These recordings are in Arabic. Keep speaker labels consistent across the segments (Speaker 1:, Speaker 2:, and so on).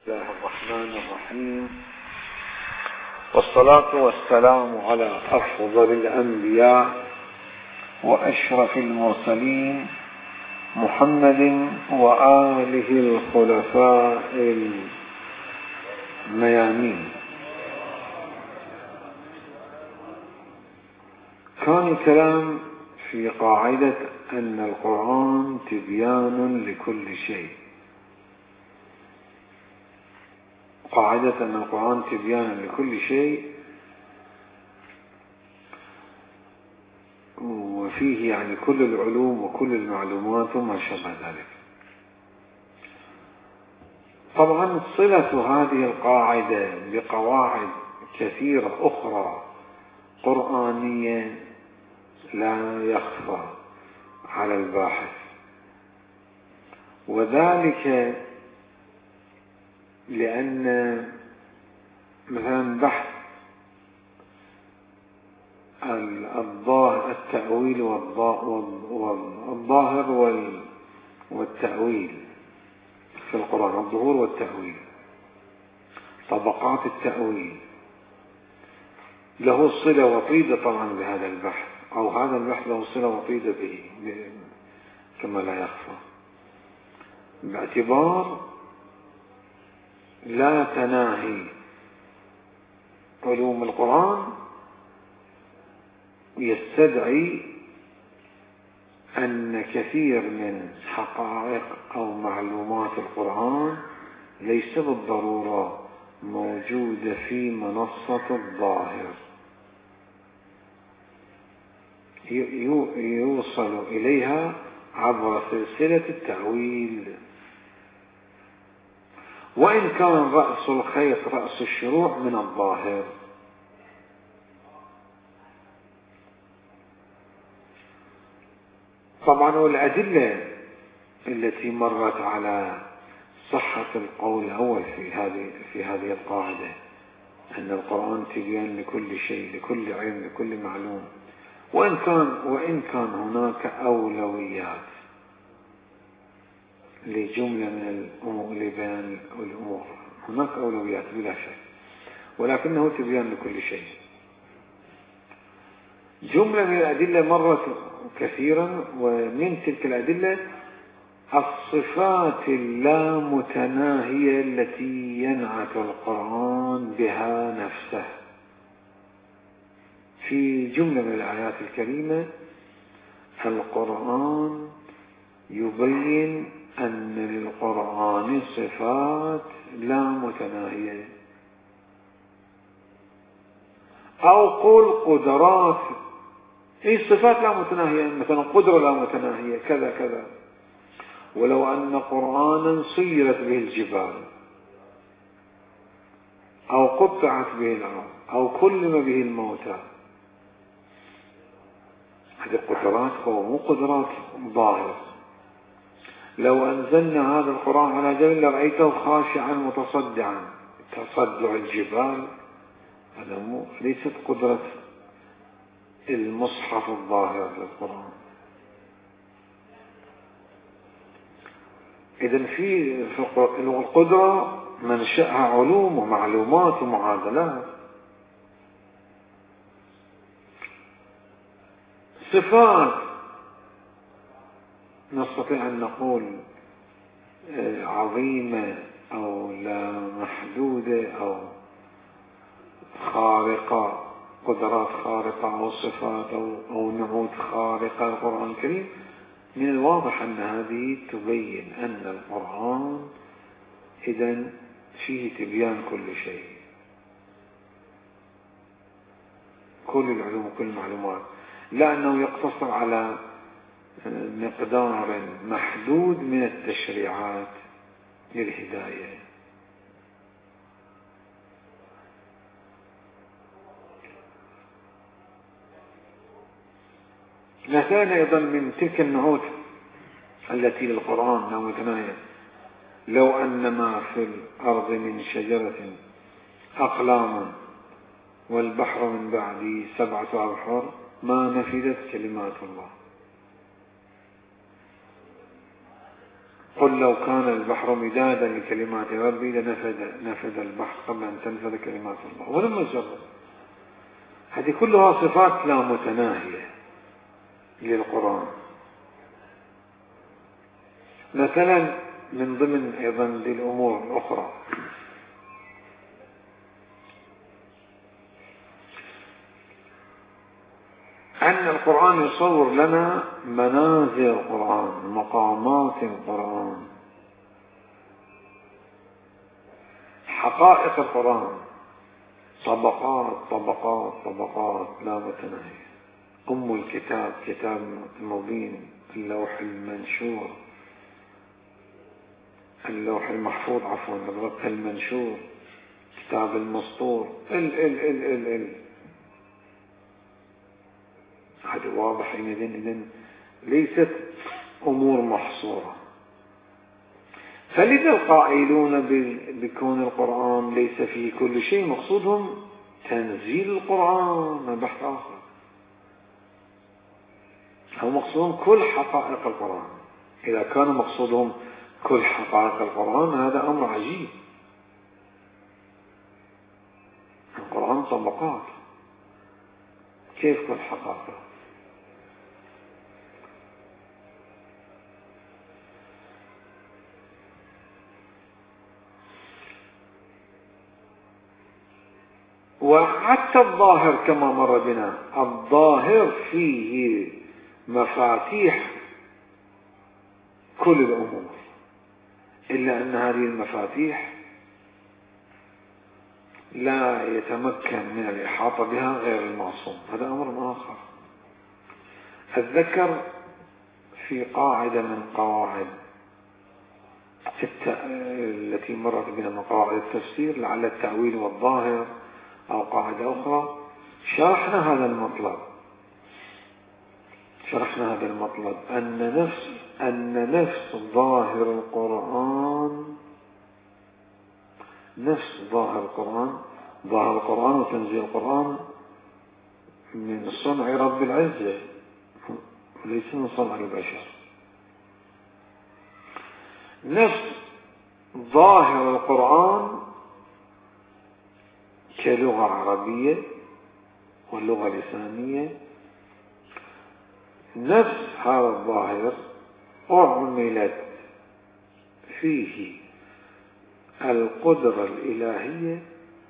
Speaker 1: بسم الله الرحمن الرحيم، والصلاة والسلام على أفضل الأنبياء وأشرف المرسلين محمد وآله الخلفاء الميامين. كان الكلام في قاعدة أن القرآن تبيان لكل شيء، قاعدة أن القرآن تبيان لكل شيء، وفيه يعني كل العلوم وكل المعلومات وما شابه ذلك. طبعا صلة هذه القاعدة بقواعد كثيرة أخرى قرآنية لا يخفى على الباحث، وذلك لأن مثلا بحث التأويل والظاهر والتأويل في القرآن، الظهور والتأويل، طبقات التأويل، له صلة وطيدة طبعا بهذا البحث، أو هذا البحث له صلة وطيدة به كما لا يخفى، باعتبار لا تناهي علوم القرآن يستدعي أن كثير من حقائق أو معلومات القرآن ليس بالضرورة موجودة في منصة الظاهر، يوصل إليها عبر سلسلة التأويل، وإن كان رأس الخيط رأس الشروع من الظاهر. طبعا والأدلة التي مرت على صحة القول الأول في هذه القاعدة أن القرآن تبيان لكل شيء، لكل علم، لكل معلوم، وإن كان هناك أولويات لجملة من الأمور، لبيان الأمور هناك أولويات بلا شك، ولكنه تبيان لكل شيء. جملة من الأدلة مرت كثيرا، ومن تلك الأدلة الصفات اللامتناهية التي ينعت القرآن بها نفسه. في جملة من الآيات الكريمة القرآن يبين أن للقرآن صفات لا متناهية، أو قل قدرات، صفات لا متناهية، مثلا قدرة لا متناهية كذا كذا. ولو أن قرآنا صيرت به الجبال، أو قطعت به الأرض، أو كلم به الموتى، هذه قدرات أو مو قدرات ظاهرة. لو أنزلنا هذا القرآن على جبل لرأيته خاشعا متصدعا، تصدع الجبال، هذا ليست قدرة المصحف الظاهر للقرآن. إذن في القدرة منشأها علوم ومعلومات ومعادلات. صفات نستطيع أن نقول عظيمة أو لا محدودة أو خارقة، قدرات خارقة أو صفات أو نعوت خارقة القرآن الكريم، من الواضح أن هذه تبين أن القرآن إذن فيه تبيان كل شيء، كل العلوم وكل المعلومات، لا أنه يقتصر على مقدار محدود من التشريعات للهداية. مثلا أيضا من تلك النعوت التي للقرآن لا متناهية، لو أن ما في الأرض من شجرة أقلام والبحر من بعده 7 أبحر ما نفدت كلمات الله. قل لو كان البحر مدادا لكلمات ربي لنفد البحر قبل أن تنفذ كلمات الله ولما جرب. هذه كلها صفات لا متناهية للقرآن. مثلا من ضمن أيضا للأمور الأخرى أن القرآن يصور لنا منازل القرآن، مقامات القرآن، حقائق القرآن، طبقات طبقات طبقات لا متناهية. أم الكتاب كتاب مبين، اللوح المنشور، اللوح المحفوظ عفوا، الرق المنشور، كتاب المسطور، هذا واضح. إذن ليست أمور محصورة. فلذا القائلون بكون القرآن ليس فيه كل شيء مقصودهم تنزيل القرآن، من بحث آخر. هم مقصودهم كل حقائق القرآن. إذا كان مقصودهم كل حقائق القرآن هذا أمر عجيب. القرآن طبقات، كيف كل حقائق؟ وحتى الظاهر كما مر بنا، الظاهر فيه مفاتيح كل الأمور، إلا أن هذه المفاتيح لا يتمكن من الإحاطة بها غير المعصوم. هذا أمر آخر. أتذكر في قاعدة من قواعد التي مرت بنا من قواعد التفسير، لعل التأويل والظاهر أو قاعدة أخرى، شرحنا هذا المطلب أن نفس ظاهر القرآن، نفس ظاهر القرآن وتنزيل القرآن من صنع رب العزة وليس من صنع البشر. نفس ظاهر القرآن كلغة عربية واللغة اللسانية، نفس هذا الظاهر أعملت فيه القدرة الإلهية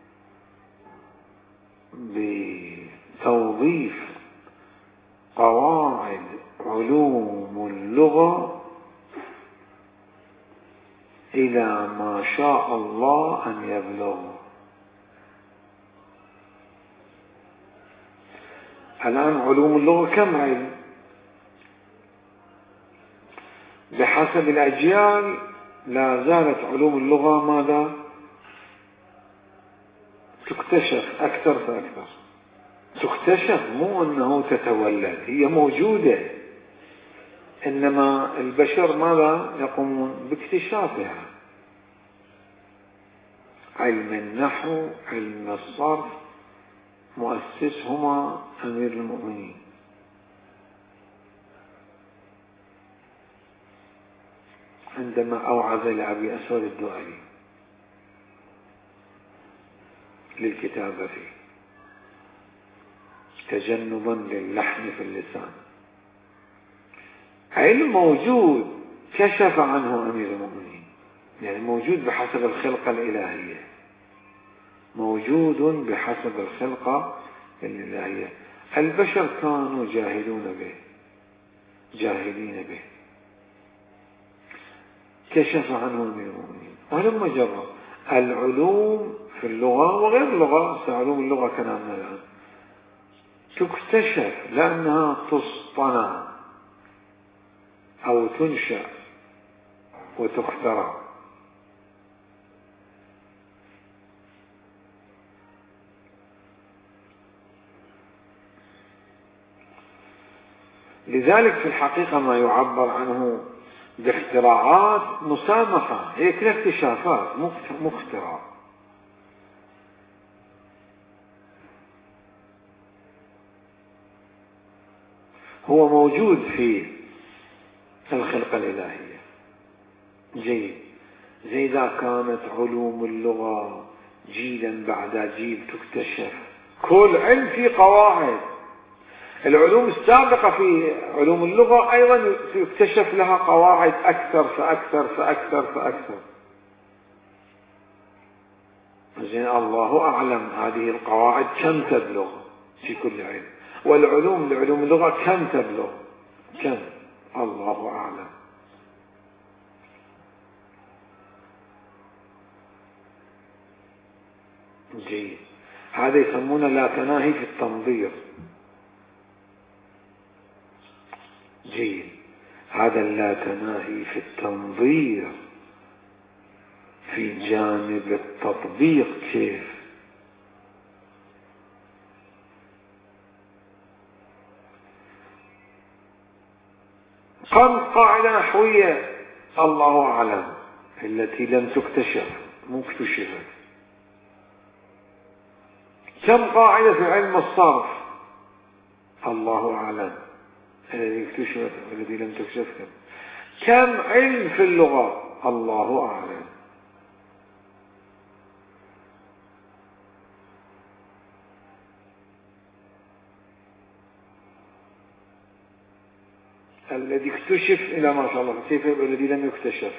Speaker 1: بتوظيف قواعد علوم اللغة إلى ما شاء الله أن يبلغ. الآن علوم اللغة كم علم؟ بحسب الأجيال لا زالت علوم اللغة ماذا؟ تكتشف أكثر فأكثر. تكتشف، مو أنه تتولد، هي موجودة، إنما البشر ماذا يقومون باكتشافها. علم النحو، علم الصرف، مؤسسهما أمير المؤمنين. عندما أوعز لأبي أسود الدؤلي للكتابة فيه تجنبا للحن في اللسان، علم موجود كشف عنه أمير المؤمنين، يعني موجود بحسب الخلقة الإلهية، موجود بحسب الخلقة الإلهية. البشر كانوا جاهلين به، كشف عنه أمير المؤمنين. ولما جرب العلوم في اللغة وغير اللغة، علوم اللغة كلامنا الآن تكتشف لأنها تصطنع أو تنشأ وتخترع. لذلك في الحقيقة ما يعبر عنه باختراعات مسامحة، هي كلها اكتشافات مو اختراع. هو موجود في الخلقة الإلهية، جيد. زي إذا كانت علوم اللغة جيلا بعد جيل تكتشف، كل علم فيه قواعد. العلوم السابقة في علوم اللغة أيضا يكتشف لها قواعد أكثر فأكثر فأكثر فأكثر. زين، الله أعلم هذه القواعد كم تبلغ في كل علم، والعلوم لعلوم اللغة كم تبلغ، كم، الله أعلم. جيد. هذا يسمونه لا تناهي في التنظير. جيد. هذا لا تناهي في التنظير. في جانب التطبيق كيف؟ كم قاعدة نحوية الله أعلم التي لم تكتشف، مو اكتشفت. كم قاعدة في علم الصرف الله أعلم الذي اكتشفت والذي لم تكتشف. كم علم في اللغة الله أعلم. الذي اكتشف إلى ما شاء الله، كيف الذي لم يكتشف.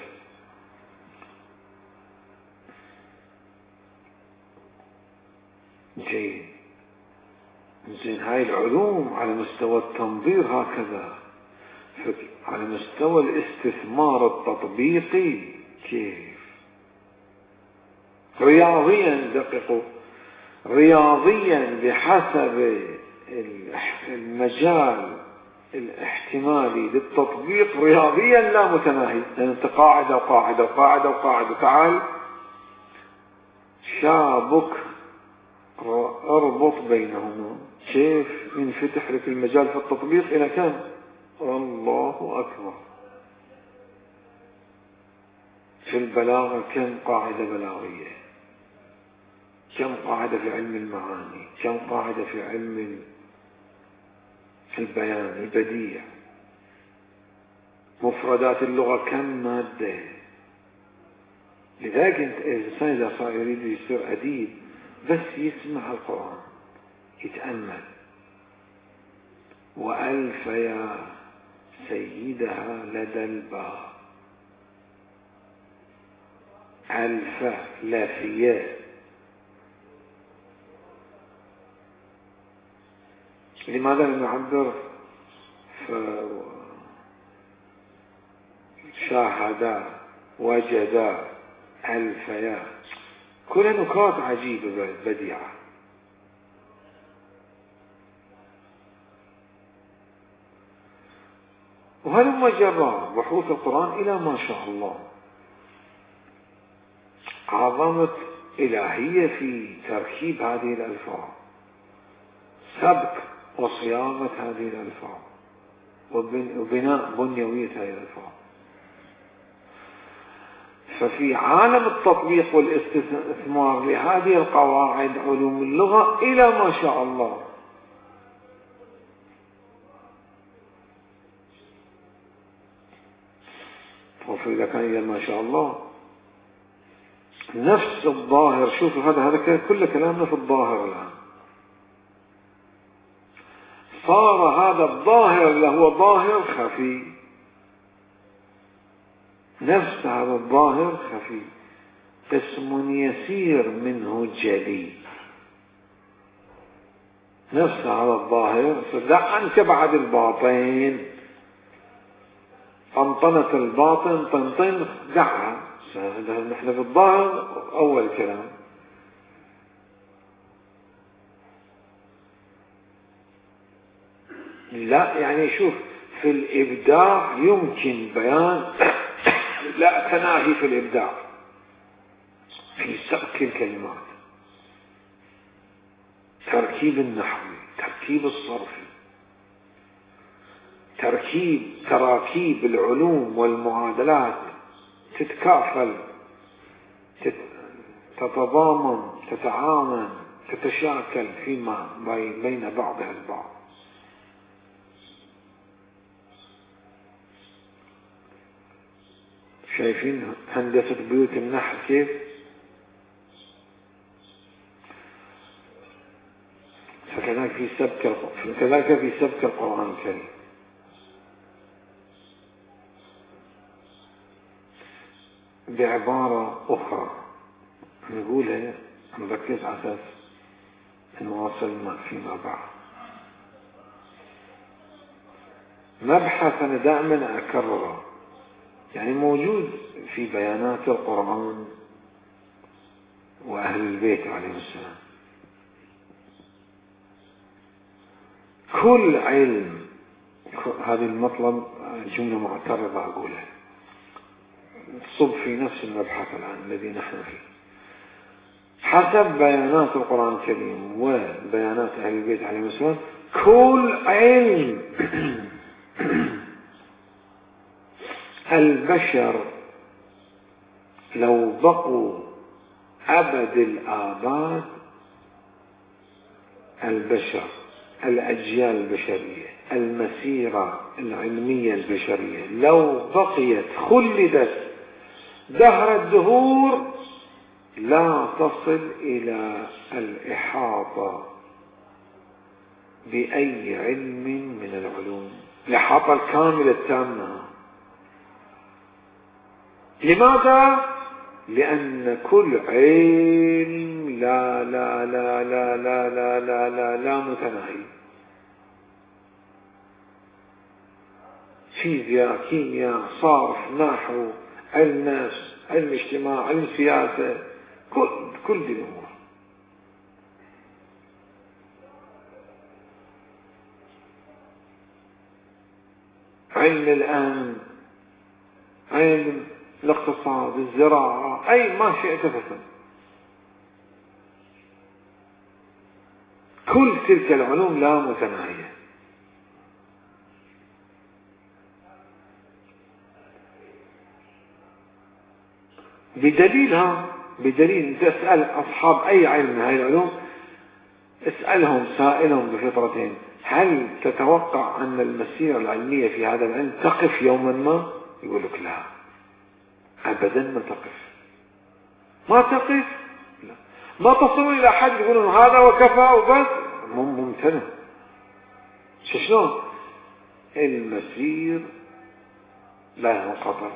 Speaker 1: جيد. زين، هاي العلوم على مستوى التنظير هكذا، على مستوى الاستثمار التطبيقي كيف؟ رياضيا، دققوا، رياضيا بحسب المجال الاحتمالي للتطبيق، رياضيا لا متناهي، لأن انت قاعدة وقاعدة وقاعدة وقاعدة، تعال شابك اربط بينهما، كيف ينفتح لك المجال في التطبيق إلى كم؟ الله أكبر. في البلاغة كم قاعدة بلاغية، كم قاعدة في علم المعاني، كم قاعدة في علم البيان البديع، مفردات اللغة كم مادة. لذلك الإنسان إذا صار يريد يصير أديب بس يسمع القرآن يتأمل، وألف يا سيدها لدى الباب، ألف لافية. لماذا نعبر شاهد وجد ألف يا، كلها نكات عجيبة بديعة. وهلما جرى بحوث القرآن إلى ما شاء الله. عظمة إلهية في تركيب هذه الألفاظ، سبك وصياغة هذه الألفاظ، وبناء بنيوية هذه الألفاظ. ففي عالم التطبيق والاستثمار لهذه القواعد علوم اللغة إلى ما شاء الله. وإذا كان إلى ما شاء الله نفس الظاهر، شوفوا هذا كل كلامنا في الظاهر الآن. صار هذا الظاهر اللي هو ظاهر خفي، نفس هذا الظاهر خفي قسم يسير منه جلي. نفس هذا الظاهر، دع عنك بعد الباطن، طنطنة الباطن طنطن دعها. نحن في الظاهر أول كلام. لا يعني شوف، في الإبداع يمكن بيان لا تناهي في الإبداع في سبك الكلمات، تركيب النحوي، تركيب الصرفي، تراكيب العلوم والمعادلات تتكافل، تتضامن، تتعامل، تتشاكل فيما بين بعضها البعض. شايفين هندسة بيوت النحل كيف؟ فكذلك في سبك القرآن الكريم. بعبارة أخرى نقولها نركز على أساس نواصل فيما بعد. مبحث أنا دائما أكرره، يعني موجود في بيانات القرآن وأهل البيت عليهم السلام. كل علم، هذه المطلب جملة معترضة أقولها، تصب في نفس المبحث الآن الذي نحن فيه. حسب بيانات القرآن الكريم وبيانات أهل البيت عليهم السلام، كل علم البشر لو بقوا أبد الآباد، البشر، الأجيال البشرية، المسيرة العلمية البشرية لو بقيت خلدت دهر الدهور لا تصل إلى الإحاطة بأي علم من العلوم، الإحاطة الكاملة التامة. لماذا؟ لأن كل علم لا لا لا لا لا لا لا لا, لا متناهي. فيزياء، كيمياء، صرف، نحو، علم نفس، علم اجتماع، علم سياسة، كل دي الأمور. علم الأمن، علم الاقتصاد، الزراعة، أي ما شئت فسد، كل تلك العلوم لا متناهية. بدليل تسأل أصحاب أي علم من هذه العلوم، سائلهم بفطرتين: هل تتوقع أن المسيرة العلمية في هذا العلم تقف يوما ما؟ يقول لك لا، أبدا ما تقف. لا. ما تصلون إلى حد يقولون هذا وكفى وبس، ممتنع. شلون؟ المسير لا ينقطع.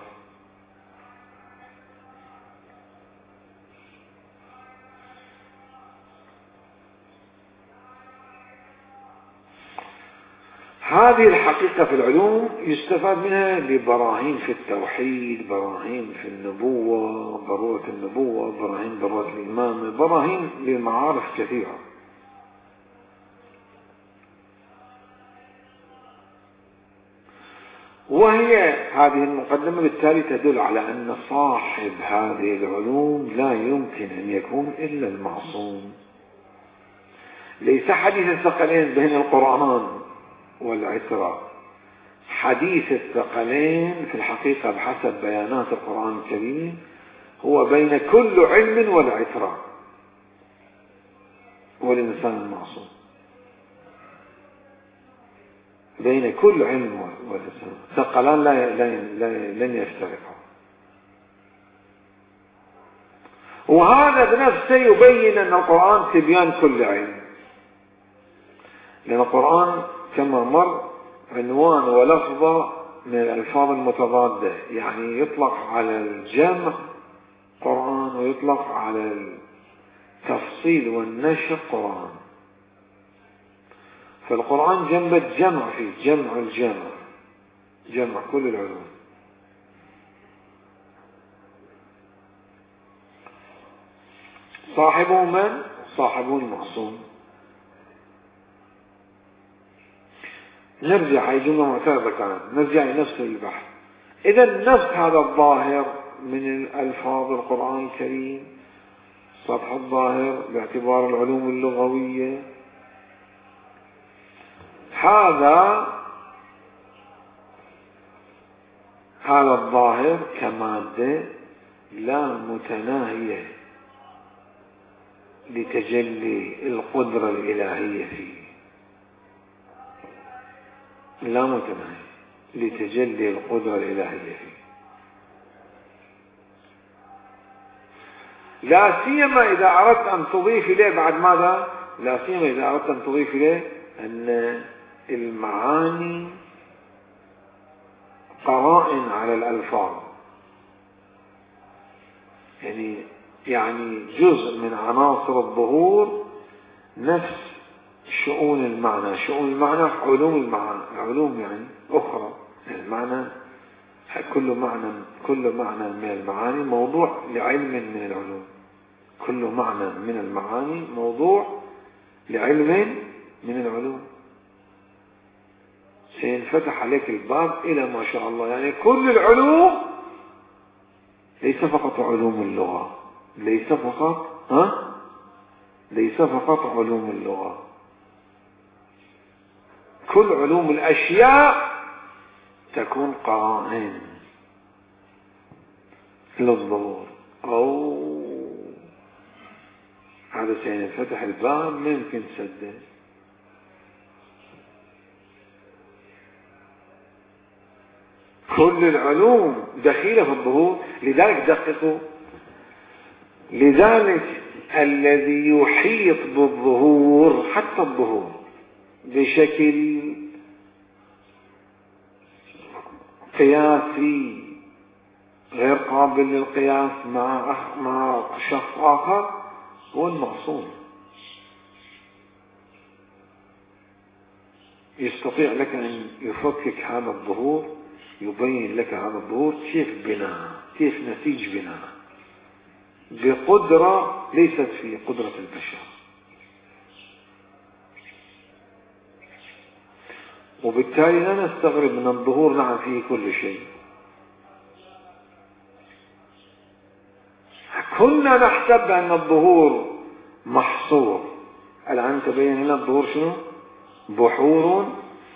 Speaker 1: هذه الحقيقة في العلوم يستفاد منها لبراهين في التوحيد، براهين في النبوة، ضرورة النبوة، براهين ضرورة الإمامة، براهين للمعارف كثيرة. وهي هذه المقدمة بالتالي تدل على أن صاحب هذه العلوم لا يمكن أن يكون إلا المعصوم. ليس حديث الثقلين بين القرآن والعترة. حديث الثقلين في الحقيقة بحسب بيانات القرآن الكريم هو بين كل علم والعترة والإنسان المعصوم، بين كل علم والإنسان. ثقلان لن يفترقا. وهذا بنفسه يبين أن القرآن تبيان كل علم، لأن القرآن كما مر عنوان ولفظة من الألفاظ المتضادة، يعني يطلق على الجمع قرآن ويطلق على التفصيل والنشر قرآن. فالقرآن جنب جمع، فيه جمع الجمع، جمع كل العلوم. صاحبه من؟ صاحبه المعصوم. نرجع، هي جملة معترضة كانت، نرجع لنفس البحث. إذا نفس هذا الظاهر من الألفاظ القرآن الكريم، سطح الظاهر باعتبار العلوم اللغوية، هذا الظاهر كمادة لا متناهية لتجلي القدرة الإلهية فيه، لا متناهية لتجلي القدرة الإلهية فيه. لا سيما إذا أردت أن تضيف إليه بعد ماذا؟ لا سيما إذا أردت أن تضيف إليه أن المعاني قرائن على الألفاظ، يعني جزء من عناصر الظهور نفس شؤون المعنى. شؤون المعنى علوم المعنى، علوم يعني أخرى. المعنى كل معنى من المعاني موضوع لعلم من العلوم. كل معنى من المعاني موضوع لعلم من العلوم. سينفتح عليك الباب إلى ما شاء الله، يعني كل العلوم، ليس فقط علوم اللغة، ليس فقط علوم اللغة، كل علوم الأشياء تكون قرائن للظهور. هذا سينفتح الباب ما يمكن سده. كل العلوم دخيلة في الظهور. لذلك دققوا، لذلك الذي يحيط بالظهور، حتى الظهور بشكل قياسي غير قابل للقياس مع شخص آخر، هو المعصوم. يستطيع لك أن يفكك هذا الظهور، يبين لك هذا الظهور كيف بناء، كيف نسيج بناء، بقدرة ليست في قدرة البشر. وبالتالي لا نستغرب من الظهور، نعم فيه كل شيء. كنا نحسب أن الظهور محصور، الآن تبين لنا الظهور شنو؟ بحور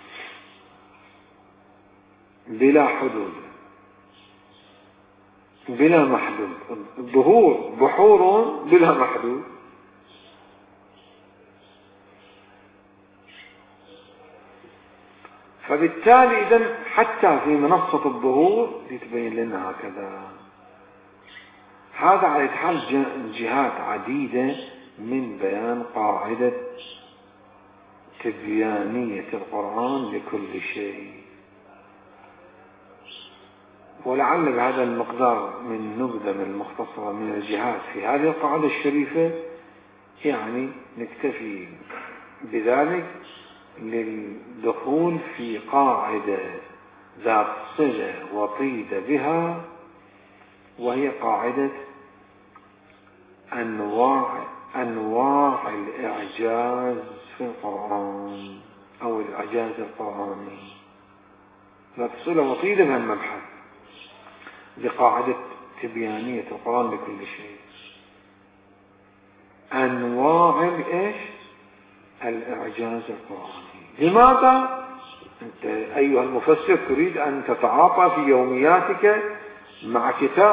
Speaker 1: بلا حدود، بلا محدود. الظهور بحور بلا محدود. فبالتالي إذن حتى في منصة الظهور تبين لنا هكذا. هذا على إتحال جهات عديدة من بيان قاعدة تبيانية القرآن لكل شيء. ولعل بهذا المقدار من نبذة من المختصرة من الجهات في هذه القاعدة الشريفة يعني نكتفي بذلك للدخول في قاعدة ذات صلة وطيدة بها، وهي قاعدة أنواع الإعجاز في القرآن أو الإعجاز القرآني. ذات صلة وطيدة بها المبحث لقاعدة تبيانية القرآن لكل شيء. أنواع الإعجاز القرآني. لماذا أنت أيها المفسر تريد أن تتعاطى في يومياتك مع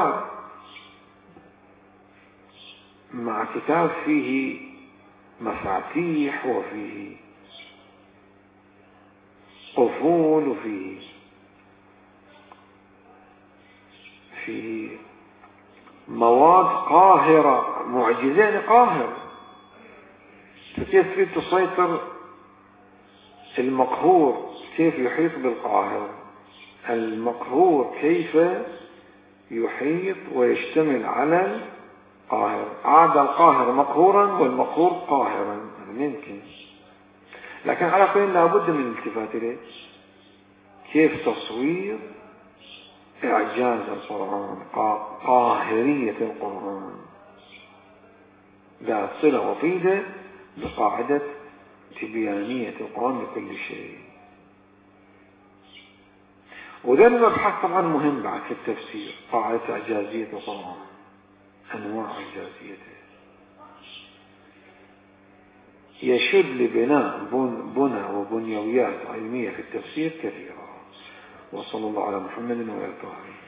Speaker 1: كتاب فيه مفاتيح وفيه قفول وفيه مواد قاهرة، معجزين قاهرة، كيف تسيطر المقهور، كيف يحيط بالقاهر المقهور، كيف يحيط ويشتمل على القاهر. عاد القاهر مقهورا والمقهور قاهرا، ممكن. لكن على كل لابد من الالتفات إليه. كيف تصوير إعجاز القرآن، قاهرية القرآن، ذات صلة وطيدة بقاعدة تبيانية القرآن لكل شيء. وذا المبحث طبعا مهم بعد في التفسير، قاعدة إعجازية القرآن، أنواع إعجازيته، يشد لبناء بنى وبنيويات علمية في التفسير كثيرة. وصلى الله على محمد وآله.